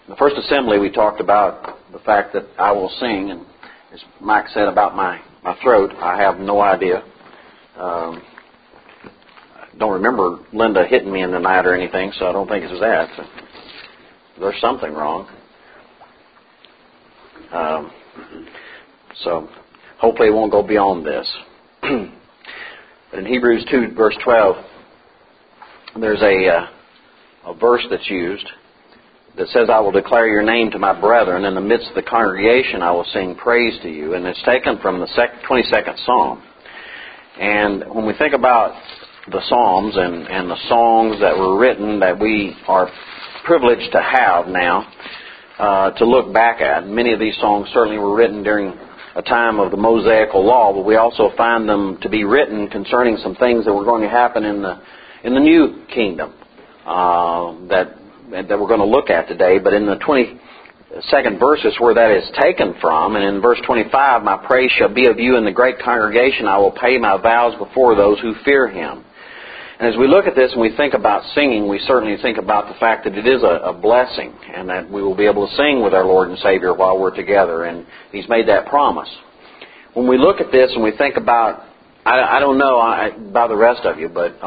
the first assembly, we talked about the fact that I will sing, and as Mike said about my throat, I have no idea. I don't remember Linda hitting me in the night or anything, so I don't think it's that. So there's something wrong. So hopefully it won't go beyond this. But in Hebrews 2, verse 12, there's a verse that's used that says, I will declare your name to my brethren. In the midst of the congregation I will sing praise to you. And it's taken from the 22nd Psalm. And when we think about the Psalms and the songs that were written that we are privileged to have now, to look back at, many of these songs certainly were written during a time of the Mosaical law, but we also find them to be written concerning some things that were going to happen in the new kingdom that we're going to look at today. But in the 22nd verse is where that is taken from. And in verse 25, my praise shall be of you in the great congregation. I will pay my vows before those who fear him. And as we look at this and we think about singing, we certainly think about the fact that it is a blessing and that we will be able to sing with our Lord and Savior while we're together. And He's made that promise. When we look at this and we think about, I don't know about the rest of you, but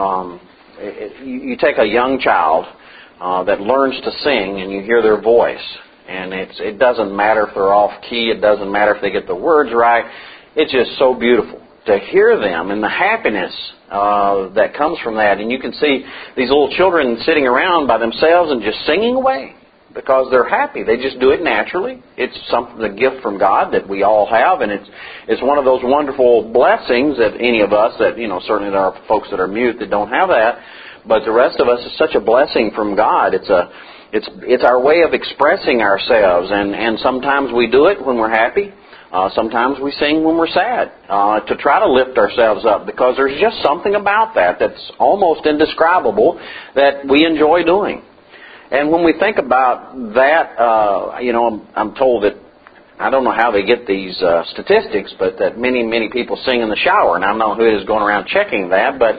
you take a young child that learns to sing and you hear their voice. And it doesn't matter if they're off key. It doesn't matter if they get the words right. It's just so beautiful to hear them and the happiness that comes from that. And you can see these little children sitting around by themselves and just singing away because they're happy. They just do it naturally. It's something, a gift from God that we all have, and it's one of those wonderful blessings that any of us that, certainly there are folks that are mute that don't have that, but the rest of us is such a blessing from God. It's our way of expressing ourselves, and sometimes we do it when we're happy. Sometimes we sing when we're sad to try to lift ourselves up because there's just something about that's almost indescribable that we enjoy doing. And when we think about that, I'm told that, I don't know how they get these statistics, but that many, many people sing in the shower. And I don't know who is going around checking that, but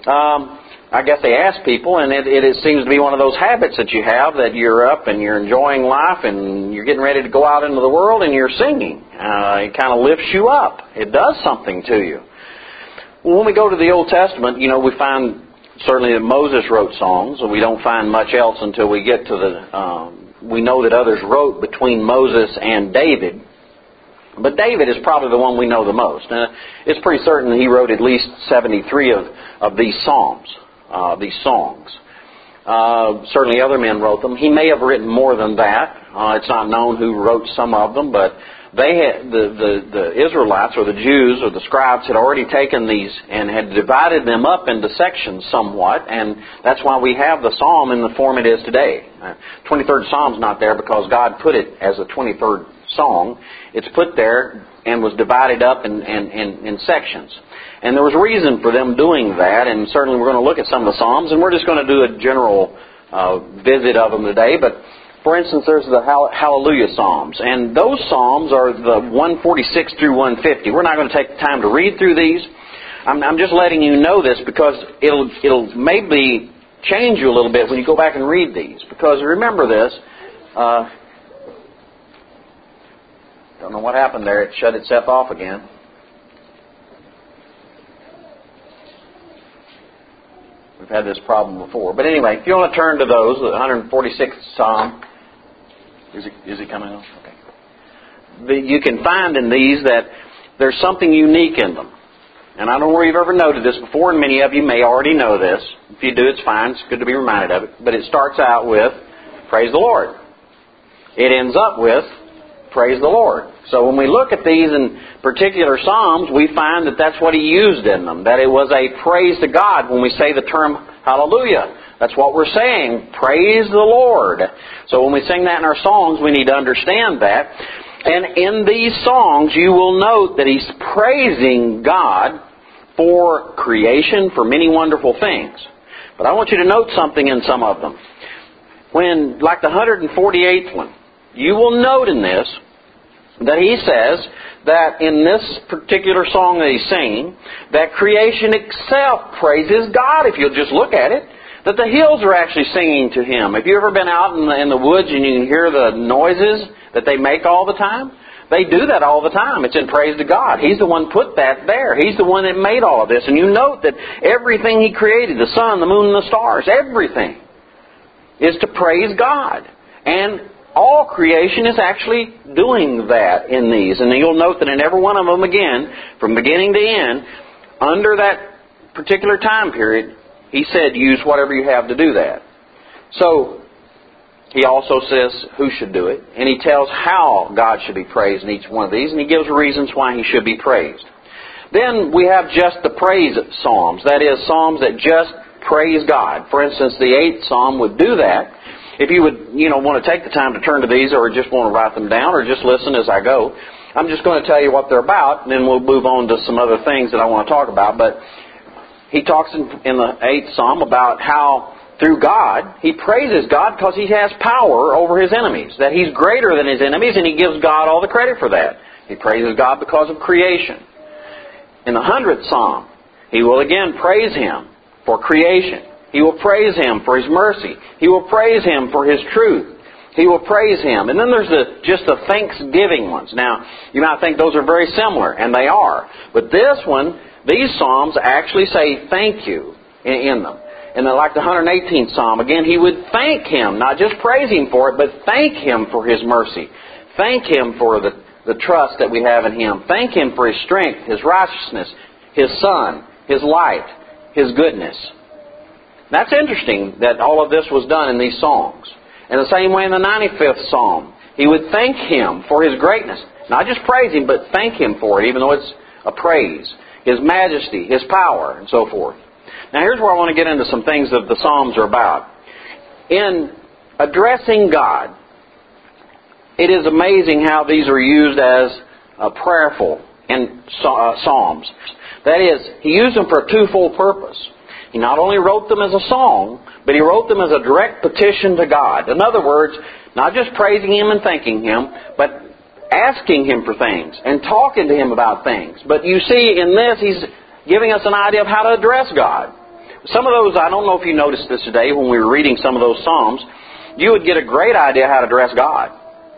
I guess they ask people, and it seems to be one of those habits that you have, that you're up and you're enjoying life and you're getting ready to go out into the world and you're singing. It kind of lifts you up. It does something to you. Well, when we go to the Old Testament, we find certainly that Moses wrote songs, and we don't find much else until we get to we know that others wrote between Moses and David. But David is probably the one we know the most. And it's pretty certain that he wrote at least 73 of these psalms. These songs. Certainly other men wrote them. He may have written more than that. It's not known who wrote some of them, but the Israelites or the Jews or the scribes had already taken these and had divided them up into sections somewhat, and that's why we have the psalm in the form it is today. 23rd Psalm's not there because God put it as a 23rd song. It's put there and was divided up in sections. And there was reason for them doing that, and certainly we're going to look at some of the Psalms, and we're just going to do a general visit of them today. But, for instance, there's the Hallelujah Psalms, and those Psalms are the 146 through 150. We're not going to take the time to read through these. I'm just letting you know this because it'll maybe change you a little bit when you go back and read these. Because remember this, don't know what happened there. It shut itself off again. We've had this problem before. But anyway, if you want to turn to those, the 146th Psalm. Is it coming on? Okay. You can find in these that there's something unique in them. And I don't know if you've ever noted this before, and many of you may already know this. If you do, it's fine. It's good to be reminded of it. But it starts out with, Praise the Lord. It ends up with, Praise the Lord. So when we look at these in particular Psalms, we find that that's what he used in them. That it was a praise to God when we say the term Hallelujah. That's what we're saying. Praise the Lord. So when we sing that in our songs, we need to understand that. And in these songs, you will note that he's praising God for creation, for many wonderful things. But I want you to note something in some of them. When, like the 148th one, you will note in this that he says that in this particular song that he's singing, that creation itself praises God, if you'll just look at it. That the hills are actually singing to Him. Have you ever been out in the woods and you can hear the noises that they make all the time? They do that all the time. It's in praise to God. He's the one put that there. He's the one that made all of this. And you note that everything He created, the sun, the moon, and the stars, everything is to praise God. And all creation is actually doing that in these. And you'll note that in every one of them, again, from beginning to end, under that particular time period, He said, use whatever you have to do that. So, He also says who should do it. And He tells how God should be praised in each one of these. And He gives reasons why He should be praised. Then we have just the praise psalms. That is, psalms that just praise God. For instance, the 8th psalm would do that. If you would, want to take the time to turn to these, or just want to write them down, or just listen as I go, I'm just going to tell you what they're about, and then we'll move on to some other things that I want to talk about. But he talks in the 8th psalm about how through God, he praises God because He has power over His enemies, that He's greater than His enemies, and he gives God all the credit for that. He praises God because of creation. In the 100th psalm, he will again praise Him for creation. He will praise Him for His mercy. He will praise Him for His truth. He will praise Him. And then there's just the thanksgiving ones. Now, you might think those are very similar, and they are. But this one, these psalms actually say thank you in them. And then like the 118th psalm, again, he would thank Him, not just praise Him for it, but thank Him for His mercy. Thank Him for the trust that we have in Him. Thank Him for His strength, His righteousness, His Son, His light, His goodness. That's interesting that all of this was done in these songs. In the same way in the 95th psalm, he would thank Him for His greatness. Not just praise Him, but thank Him for it, even though it's a praise. His majesty, His power, and so forth. Now here's where I want to get into some things that the Psalms are about. In addressing God, it is amazing how these are used as prayerful in Psalms. That is, he used them for a twofold purpose. He not only wrote them as a song, but he wrote them as a direct petition to God. In other words, not just praising Him and thanking Him, but asking Him for things and talking to Him about things. But you see, in this, he's giving us an idea of how to address God. Some of those, I don't know if you noticed this today when we were reading some of those Psalms, you would get a great idea how to address God.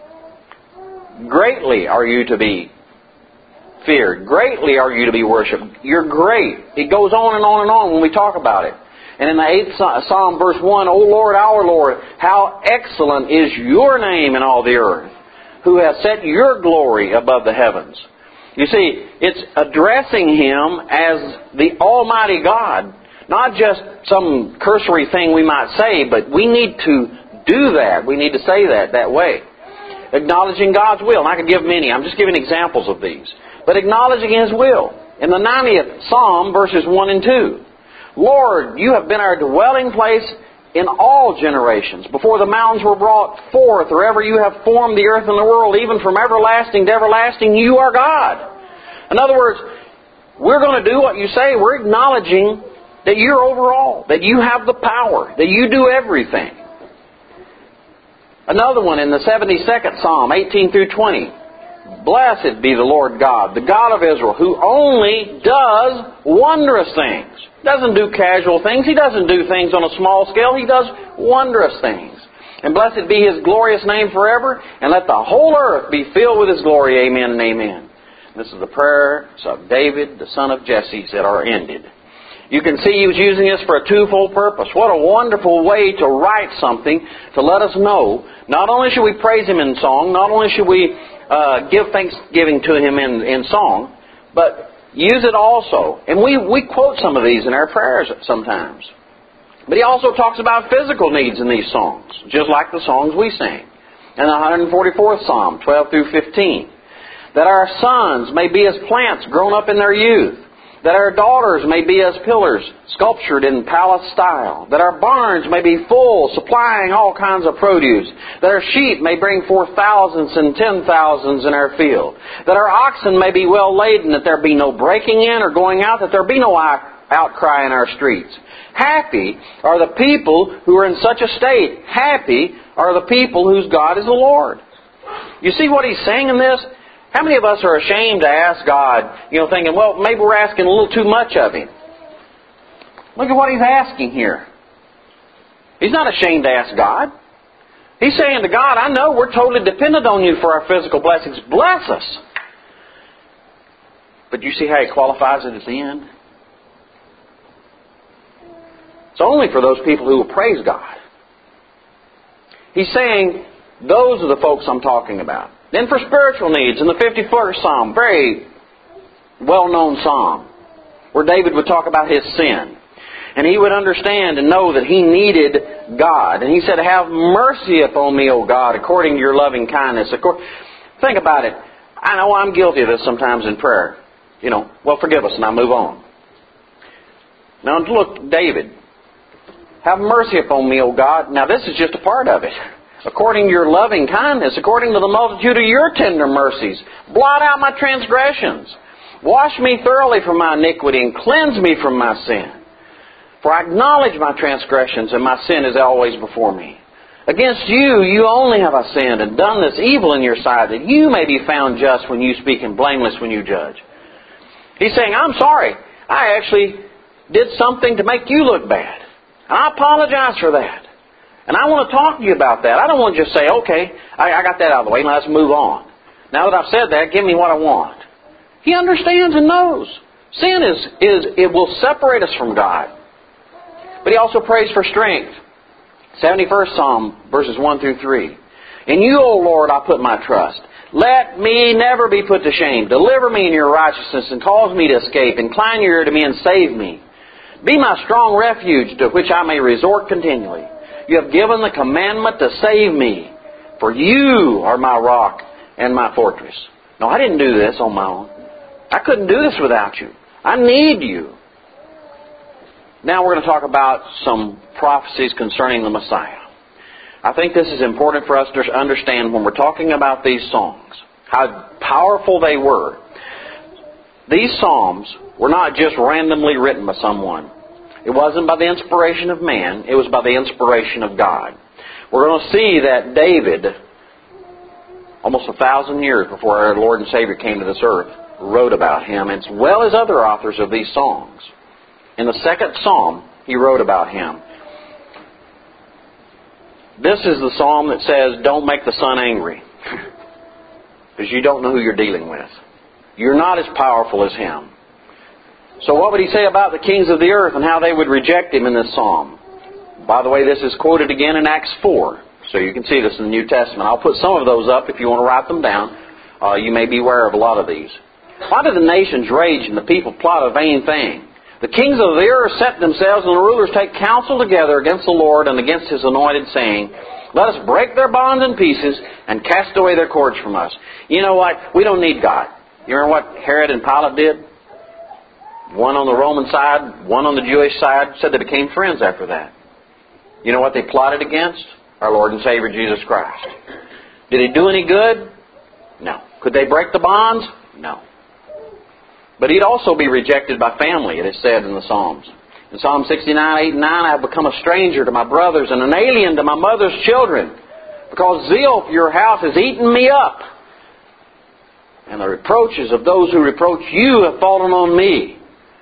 Greatly are you to be feared. Greatly are you to be worshipped. You're great. It goes on and on and on when we talk about it. And in the 8th Psalm, verse 1, O Lord, our Lord, how excellent is your name in all the earth, who has set your glory above the heavens. You see, it's addressing Him as the Almighty God. Not just some cursory thing we might say, but we need to do that. We need to say that way. Acknowledging God's will. And I could give many. I'm just giving examples of these. But acknowledging His will. In the 90th Psalm, verses 1 and 2. Lord, you have been our dwelling place in all generations. Before the mountains were brought forth, or ever you have formed the earth and the world, even from everlasting to everlasting, you are God. In other words, we're going to do what you say. We're acknowledging that you're over all, that you have the power, that you do everything. Another one in the 72nd Psalm, 18 through 20. Blessed be the Lord God, the God of Israel, who only does wondrous things. He doesn't do casual things. He doesn't do things on a small scale. He does wondrous things. And blessed be His glorious name forever, and let the whole earth be filled with His glory. Amen and amen. This is the prayers of David, the son of Jesse, that are ended. You can see he was using this for a twofold purpose. What a wonderful way to write something to let us know, not only should we praise Him in song, not only should we give thanksgiving to Him in song, but use it also. And we quote some of these in our prayers sometimes. But he also talks about physical needs in these songs, just like the songs we sing. In the 144th Psalm, 12 through 15, that our sons may be as plants grown up in their youth, that our daughters may be as pillars sculptured in palace style, that our barns may be full, supplying all kinds of produce, that our sheep may bring forth thousands and 10,000s in our field, that our oxen may be well laden, that there be no breaking in or going out, that there be no outcry in our streets. Happy are the people who are in such a state. Happy are the people whose God is the Lord. You see what he's saying in this? How many of us are ashamed to ask God, thinking, well, maybe we're asking a little too much of Him? Look at what he's asking here. He's not ashamed to ask God. He's saying to God, I know we're totally dependent on you for our physical blessings. Bless us. But you see how he qualifies it at the end? It's only for those people who will praise God. He's saying, those are the folks I'm talking about. Then for spiritual needs, in the 51st Psalm, very well-known psalm, where David would talk about his sin. And he would understand and know that he needed God. And he said, have mercy upon me, O God, according to your loving kindness. Think about it. I know I'm guilty of this sometimes in prayer. Well, forgive us, and I move on. Now look, David, have mercy upon me, O God. Now this is just a part of it. According to your loving kindness, according to the multitude of your tender mercies, blot out my transgressions. Wash me thoroughly from my iniquity and cleanse me from my sin. For I acknowledge my transgressions, and my sin is always before me. Against you only have I sinned, and done this evil in your sight, that you may be found just when you speak and blameless when you judge. He's saying, I'm sorry. I actually did something to make you look bad. And I apologize for that. And I want to talk to you about that. I don't want to just say, okay, I got that out of the way, now let's move on. Now that I've said that, give me what I want. He understands and knows. Sin it will separate us from God. But he also prays for strength. 71st Psalm, verses 1 through 3. In you, O Lord, I put my trust. Let me never be put to shame. Deliver me in your righteousness and cause me to escape. Incline your ear to me and save me. Be my strong refuge to which I may resort continually. You have given the commandment to save me. For you are my rock and my fortress. No, I didn't do this on my own. I couldn't do this without you. I need you. Now we're going to talk about some prophecies concerning the Messiah. I think this is important for us to understand when we're talking about these songs, how powerful they were. These psalms were not just randomly written by someone. It wasn't by the inspiration of man. It was by the inspiration of God. We're going to see that David, almost 1,000 years before our Lord and Savior came to this earth, wrote about him, as well as other authors of these songs. In the 2nd Psalm, he wrote about him. This is the psalm that says, don't make the sun angry. Because you don't know who you're dealing with. You're not as powerful as him. So what would he say about the kings of the earth and how they would reject him in this psalm? By the way, this is quoted again in Acts 4. So you can see this in the New Testament. I'll put some of those up if you want to write them down. You may be aware of a lot of these. Why do the nations rage and the people plot a vain thing? The kings of the earth set themselves, and the rulers take counsel together against the Lord and against His anointed, saying, let us break their bonds in pieces and cast away their cords from us. You know what? We don't need God. You remember what Herod and Pilate did? One on the Roman side, one on the Jewish side, said they became friends after that. You know what they plotted against? Our Lord and Savior Jesus Christ. Did He do any good? No. Could they break the bonds? No. But He'd also be rejected by family, it is said in the Psalms. In Psalm 69, 8 and 9, I have become a stranger to my brothers and an alien to my mother's children, because zeal for your house has eaten me up. And the reproaches of those who reproach you have fallen on me.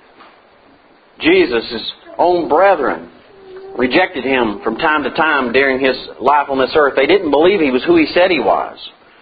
Jesus' own brethren rejected Him from time to time during His life on this earth. They didn't believe He was who He said He was.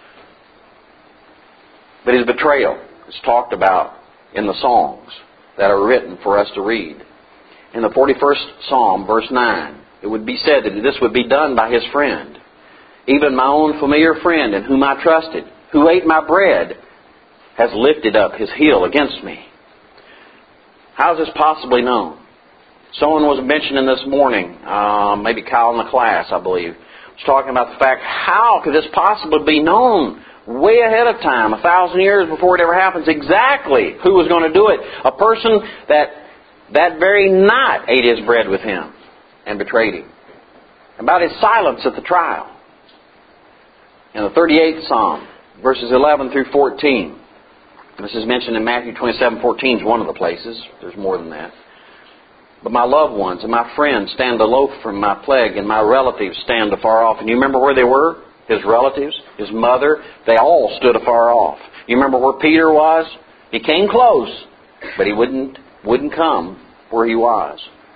But His betrayal is talked about in the songs that are written for us to read. In the 41st Psalm, verse 9, it would be said that this would be done by His friend. Even my own familiar friend in whom I trusted, who ate my bread, has lifted up his heel against me. How is this possibly known? Someone was mentioning this morning, maybe Kyle in the class, I believe, was talking about the fact, how could this possibly be known way ahead of time, 1,000 years before it ever happens, exactly who was going to do it? A person that very night ate his bread with Him and betrayed Him. About His silence at the trial. In the 38th Psalm, verses 11 through 14. This is mentioned in Matthew 27:14 is one of the places. There's more than that. But my loved ones and my friends stand aloof from my plague, and my relatives stand afar off. And you remember where they were? His relatives, His mother, they all stood afar off. You remember where Peter was? He came close, but he wouldn't come where he was.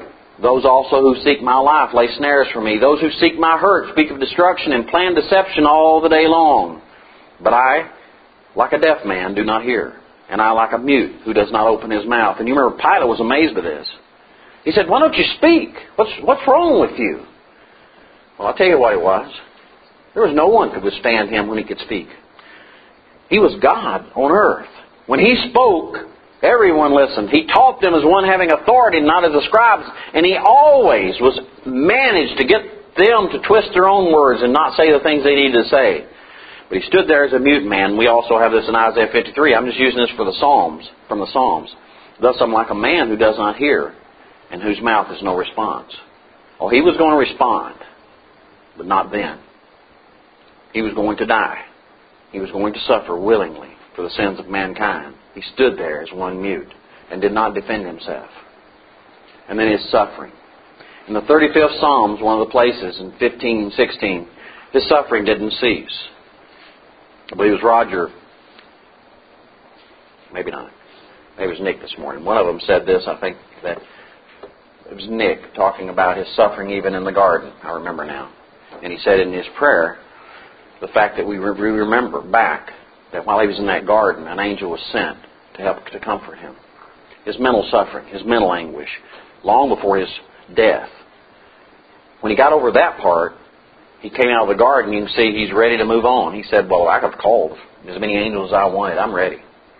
Those also who seek my life lay snares for me. Those who seek my hurt speak of destruction and plan deception all the day long. But I, like a deaf man, do not hear. And I like a mute who does not open his mouth. And you remember Pilate was amazed at this. He said, why don't you speak? What's wrong with you? Well, I'll tell you what it was. There was no one could withstand him when he could speak. He was God on earth. When he spoke, everyone listened. He taught them as one having authority, not as the scribes. And he always managed to get them to twist their own words and not say the things they needed to say. But he stood there as a mute man. We also have this in Isaiah 53. I'm just using this for the Psalms, from the Psalms. Thus I'm like a man who does not hear, and whose mouth is no response. Oh, he was going to respond, but not then. He was going to die. He was going to suffer willingly for the sins of mankind. He stood there as one mute and did not defend himself. And then his suffering. In the 35th Psalms, one of the places, in 15 and 16, his suffering didn't cease. I believe it was Roger. Maybe not. Maybe it was Nick this morning. One of them said this, I think, that it was Nick talking about his suffering even in the garden. I remember now. And he said in his prayer, the fact that we remember back that while he was in that garden, an angel was sent to help to comfort him. His mental suffering, his mental anguish, long before his death. When he got over that part, he came out of the garden. You can see he's ready to move on. He said, "Well, I could have called as many angels as I wanted. I'm ready."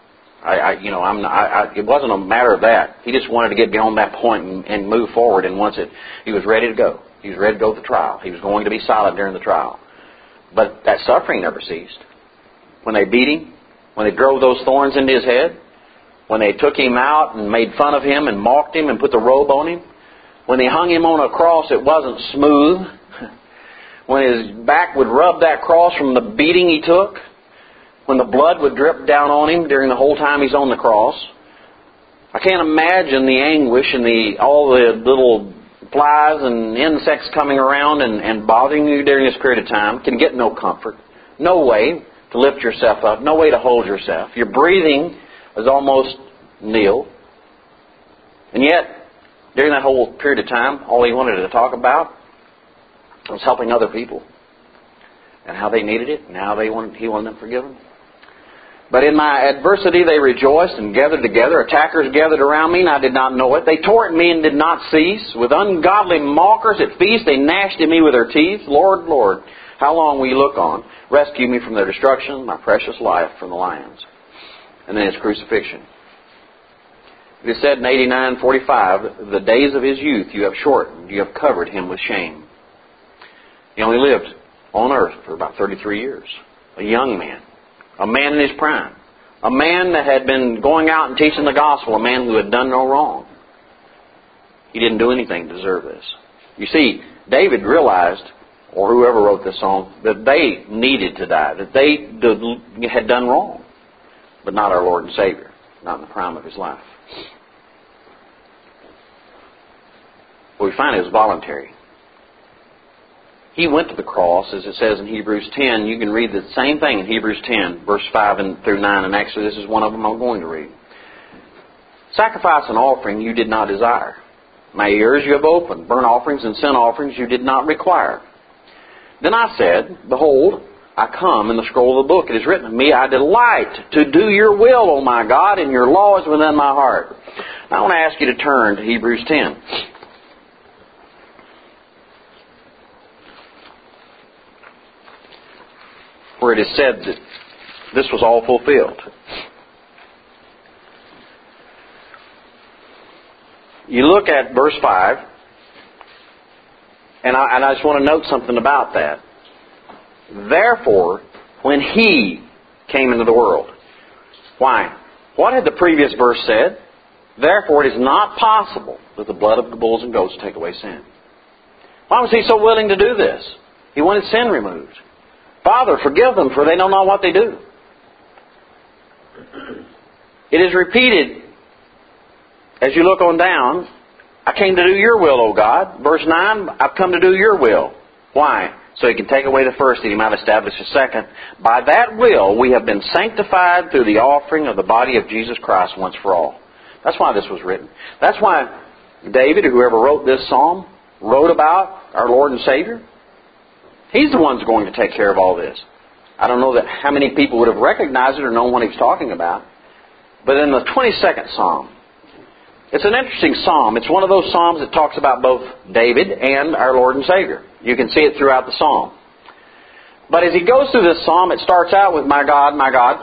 It wasn't a matter of that. He just wanted to get beyond that point and move forward. And he was ready to go. He was ready to go to the trial. He was going to be silent during the trial. But that suffering never ceased. When they beat him, when they drove those thorns into his head, when they took him out and made fun of him and mocked him and put the robe on him, when they hung him on a cross, it wasn't smooth. When his back would rub that cross from the beating he took, when the blood would drip down on him during the whole time he's on the cross, I can't imagine the anguish and all the little flies and insects coming around and bothering you during this period of time. Can get no comfort, no way to lift yourself up, no way to hold yourself. Your breathing is almost nil. And yet, during that whole period of time, all he wanted to talk about was helping other people and how they needed it and how he wanted them forgiven. But in my adversity they rejoiced and gathered together. Attackers gathered around me, and I did not know it. They tore at me and did not cease. With ungodly mockers at feast, they gnashed at me with their teeth. Lord, Lord, how long will you look on? Rescue me from their destruction, my precious life from the lions. And then his crucifixion. It is said in 89:45, the days of his youth you have shortened, you have covered him with shame. He only lived on earth for about 33 years. A young man. A man in his prime. A man that had been going out and teaching the gospel. A man who had done no wrong. He didn't do anything to deserve this. You see, David realized, or whoever wrote this song, that they needed to die. That they had done wrong. But not our Lord and Savior. Not in the prime of his life. But we find it was voluntary. He went to the cross, as it says in Hebrews 10. You can read the same thing in Hebrews 10, verse 5 through 9. And actually, this is one of them I'm going to read. Sacrifice and offering you did not desire. My ears you have opened. Burnt offerings and sin offerings you did not require. Then I said, Behold, I come in the scroll of the book. It is written of me, I delight to do your will, O my God, and your law is within my heart. Now I want to ask you to turn to Hebrews 10. Where it is said that this was all fulfilled. You look at verse 5, and I just want to note something about that. Therefore, when He came into the world. Why? What had the previous verse said? Therefore, it is not possible that the blood of the bulls and goats take away sin. Why was He so willing to do this? He wanted sin removed. Father, forgive them, for they know not what they do. It is repeated as you look on down. I came to do your will, O God. Verse 9, I've come to do your will. Why? So He can take away the first, that He might establish the second. By that will, we have been sanctified through the offering of the body of Jesus Christ once for all. That's why this was written. That's why David, or whoever wrote this psalm, wrote about our Lord and Savior. He's the one who's going to take care of all this. I don't know how many people would have recognized it or known what he was talking about. But in the 22nd Psalm, it's an interesting psalm. It's one of those psalms that talks about both David and our Lord and Savior. You can see it throughout the psalm. But as he goes through this psalm, it starts out with, my God,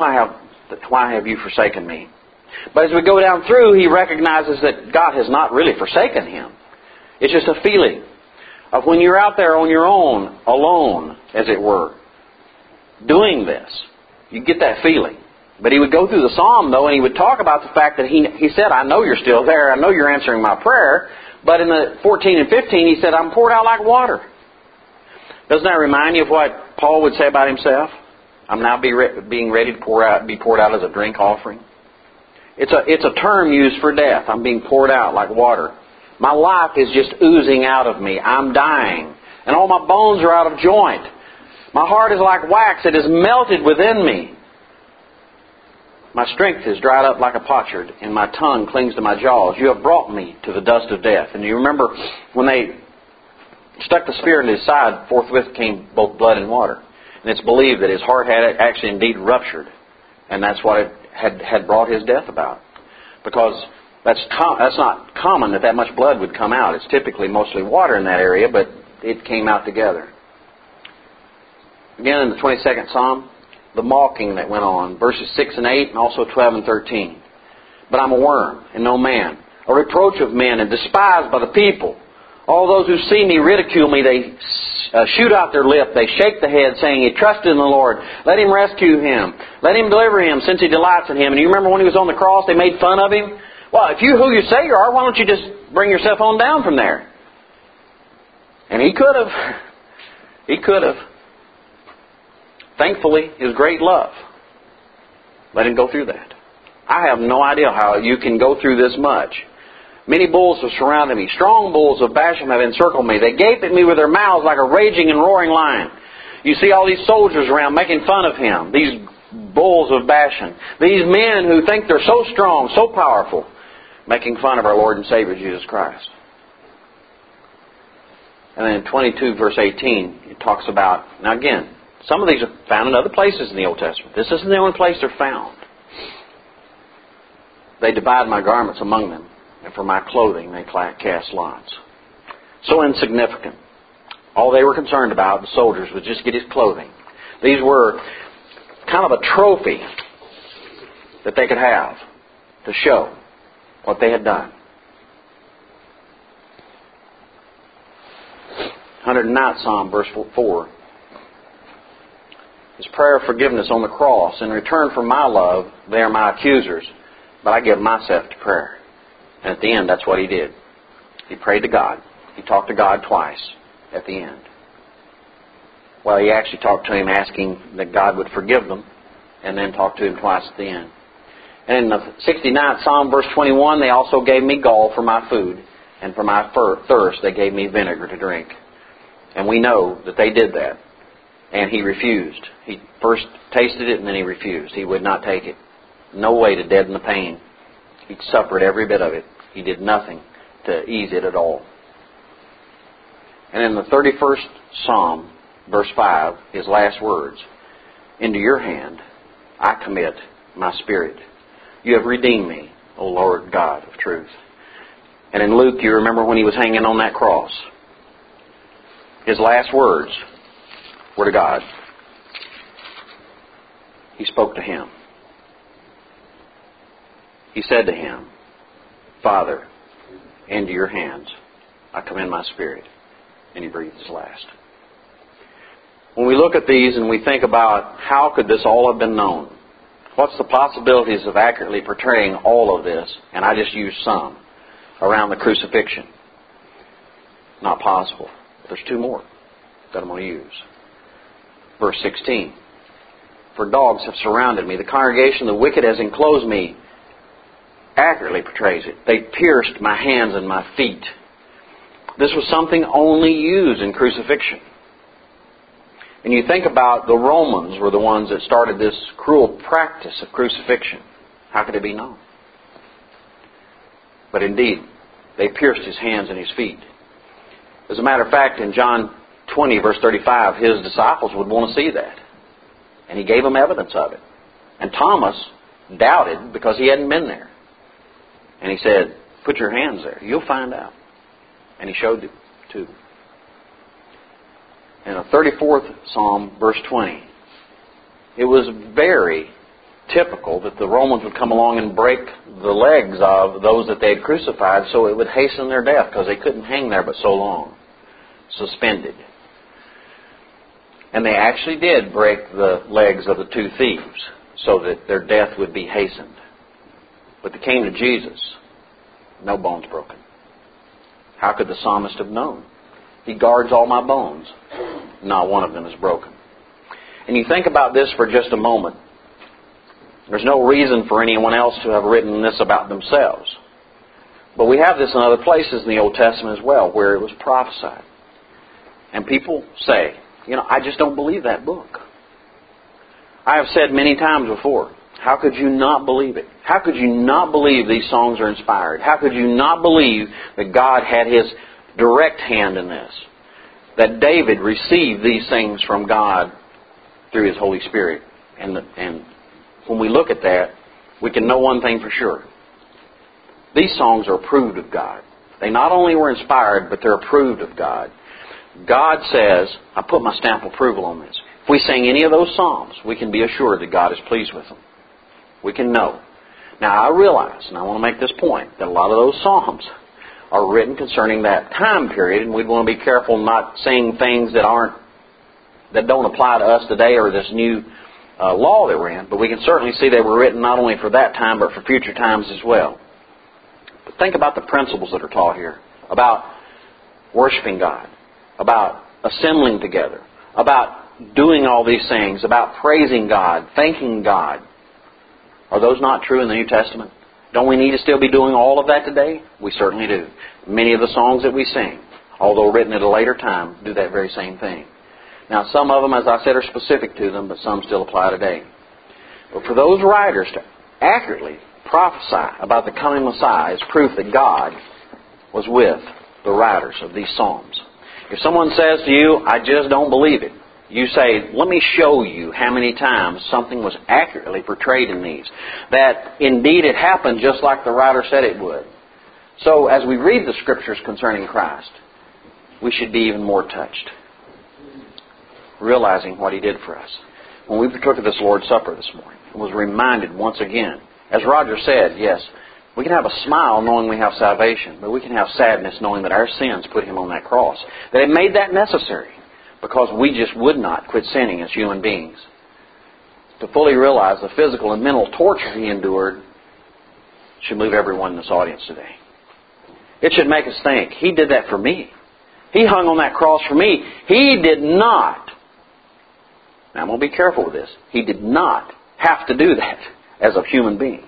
why have you forsaken me? But as we go down through, he recognizes that God has not really forsaken him. It's just a feeling of when you're out there on your own, alone, as it were, doing this. You get that feeling. But he would go through the psalm, though, and he would talk about the fact that he said, I know you're still there. I know you're answering my prayer. But in the 14 and 15, he said, I'm poured out like water. Doesn't that remind you of what Paul would say about himself? I'm now being ready to be poured out as a drink offering. It's a term used for death. I'm being poured out like water. My life is just oozing out of me. I'm dying. And all my bones are out of joint. My heart is like wax. It is melted within me. My strength is dried up like a potsherd, and my tongue clings to my jaws. You have brought me to the dust of death. And you remember when they stuck the spear in his side, forthwith came both blood and water. And it's believed that his heart had actually indeed ruptured. And that's what it had brought his death about. Because that's not common that much blood would come out. It's typically mostly water in that area, but it came out together. Again, in the 22nd Psalm, the mocking that went on, verses 6 and 8, and also 12 and 13. But I'm a worm and no man, a reproach of men and despised by the people. All those who see me ridicule me. They shoot out their lip. They shake the head, saying, He trusted in the Lord. Let Him rescue him. Let Him deliver him, since He delights in him. And you remember when He was on the cross, they made fun of Him? Well, if you're who you say you are, why don't you just bring yourself on down from there? And He could have. He could have. Thankfully, His great love let Him go through that. I have no idea how you can go through this much. Many bulls have surrounded me. Strong bulls of Bashan have encircled me. They gape at me with their mouths like a raging and roaring lion. You see all these soldiers around making fun of Him. These bulls of Bashan. These men who think they're so strong, so powerful, making fun of our Lord and Savior Jesus Christ. And then in 22 verse 18, it talks about, now again, some of these are found in other places in the Old Testament. This isn't the only place they're found. They divide my garments among them, and for my clothing they cast lots. So insignificant. All they were concerned about, the soldiers, was just get his clothing. These were kind of a trophy that they could have to show what they had done. 109th Psalm, verse 4. His prayer of forgiveness on the cross. In return for my love, they are my accusers, but I give myself to prayer. And at the end, that's what he did. He prayed to God. He talked to God twice at the end. Well, he actually talked to Him asking that God would forgive them, and then talked to Him twice at the end. And in the 69th Psalm, verse 21, they also gave me gall for my food, and for my thirst they gave me vinegar to drink. And we know that they did that. And he refused. He first tasted it and then he refused. He would not take it. No way to deaden the pain. He suffered every bit of it. He did nothing to ease it at all. And in the 31st Psalm, verse 5, his last words, Into your hand I commit my spirit. You have redeemed me, O Lord God of truth. And in Luke, you remember when he was hanging on that cross. His last words were to God. He spoke to Him. He said to Him, Father, into your hands I commend my spirit. And he breathed his last. When we look at these and we think about how could this all have been known? What's the possibilities of accurately portraying all of this? And I just used some around the crucifixion. Not possible. There's two more that I'm going to use. Verse 16. For dogs have surrounded me. The congregation of the wicked has enclosed me. Accurately portrays it. They pierced my hands and my feet. This was something only used in crucifixion. And you think about the Romans were the ones that started this cruel practice of crucifixion. How could it be known? But indeed, They pierced His hands and His feet. As a matter of fact, in John 20, verse 35, His disciples would want to see that. And He gave them evidence of it. And Thomas doubted because he hadn't been there. And He said, put your hands there. You'll find out. And He showed it to them. In the 34th Psalm, verse 20, it was very typical that the Romans would come along and break the legs of those that they had crucified so it would hasten their death because they couldn't hang there but so long, suspended. And they actually did break the legs of the two thieves so that their death would be hastened. But they came to Jesus, no bones broken. How could the psalmist have known? He guards all my bones. Not one of them is broken. And you think about this for just a moment. There's no reason for anyone else to have written this about themselves. But we have this in other places in the Old Testament as well, where it was prophesied. And people say, I just don't believe that book. I have said many times before, how could you not believe it? How could you not believe these songs are inspired? How could you not believe that God had His direct hand in this? That David received these things from God through His Holy Spirit. And when we look at that, we can know one thing for sure. These songs are approved of God. They not only were inspired, but they're approved of God. God says, I put my stamp of approval on this. If we sing any of those psalms, we can be assured that God is pleased with them. We can know. Now I realize, and I want to make this point, that a lot of those psalms are written concerning that time period, and we'd want to be careful not saying things that don't apply to us today or this new law that we're in. But we can certainly see they were written not only for that time, but for future times as well. But think about the principles that are taught here about worshiping God, about assembling together, about doing all these things, about praising God, thanking God. Are those not true in the New Testament? Don't we need to still be doing all of that today? We certainly do. Many of the songs that we sing, although written at a later time, do that very same thing. Now, some of them, as I said, are specific to them, but some still apply today. But for those writers to accurately prophesy about the coming Messiah is proof that God was with the writers of these psalms. If someone says to you, I just don't believe it, you say, let me show you how many times something was accurately portrayed in these. That indeed it happened just like the writer said it would. So as we read the Scriptures concerning Christ, we should be even more touched, realizing what He did for us. When we took this Lord's Supper this morning, I was reminded once again, as Roger said, yes, we can have a smile knowing we have salvation, but we can have sadness knowing that our sins put Him on that cross. That it made that necessary because we just would not quit sinning as human beings. To fully realize the physical and mental torture He endured should move everyone in this audience today. It should make us think, He did that for me. He hung on that cross for me. He did not. Now I'm going to be careful with this. He did not have to do that as a human being.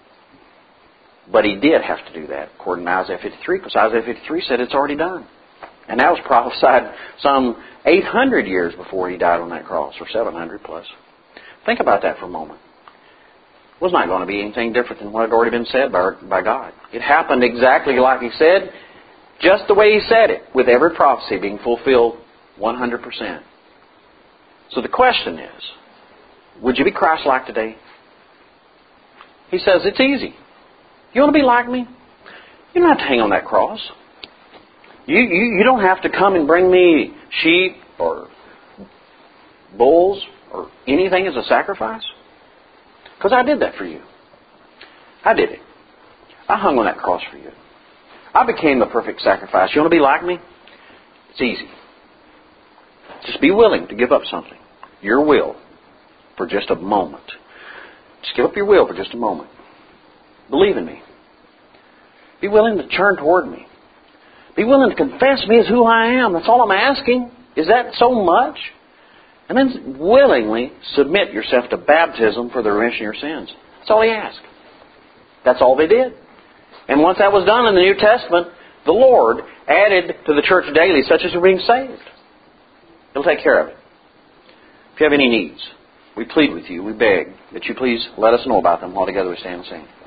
But He did have to do that according to Isaiah 53, because Isaiah 53 said it's already done. And that was prophesied some 800 years before He died on that cross, or 700 plus. Think about that for a moment. It was not going to be anything different than what had already been said by God. It happened exactly like He said, just the way He said it, with every prophecy being fulfilled 100%. So the question is, would you be Christ-like today? He says, it's easy. You want to be like me? You don't have to hang on that cross. You don't have to come and bring me sheep or bulls or anything as a sacrifice. Because I did that for you. I did it. I hung on that cross for you. I became the perfect sacrifice. You want to be like me? It's easy. Just be willing to give up something. Your will for just a moment. Just give up your will for just a moment. Believe in me. Be willing to turn toward me. Be willing to confess me as who I am. That's all I'm asking. Is that so much? And then willingly submit yourself to baptism for the remission of your sins. That's all He asked. That's all they did. And once that was done in the New Testament, the Lord added to the church daily such as are being saved. He'll take care of it. If you have any needs, we plead with you, we beg that you please let us know about them while together we stand and sing.